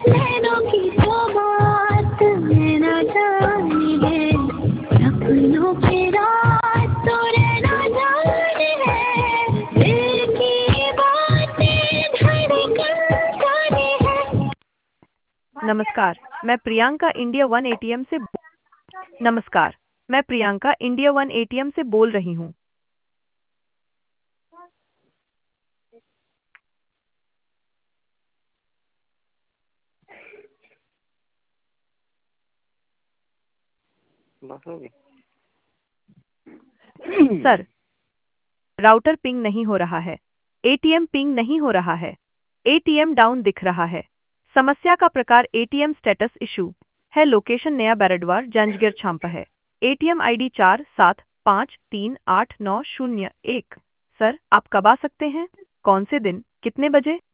नैनों की तो बात मैं ना जानी है, सपनों की रात तो रहना जाने है, दिल की बातें धड़कन जाने है। नमस्कार, मैं प्रियंका इंडिया वन एटीएम से नमस्कार, मैं प्रियंका इंडिया वन एटीएम से बोल रही हूँ। बस होगी। सर, राउटर पिंग नहीं हो रहा है। एटीएम पिंग नहीं हो रहा है। एटीएम डाउन दिख रहा है। समस्या का प्रकार एटीएम स्टेटस इशू है। लोकेशन नया बैरडवार जंजगिर छाम्पा है। ATM ID 47538901। सर, आप कब आ सकते हैं? कौन से दिन? कितने बजे?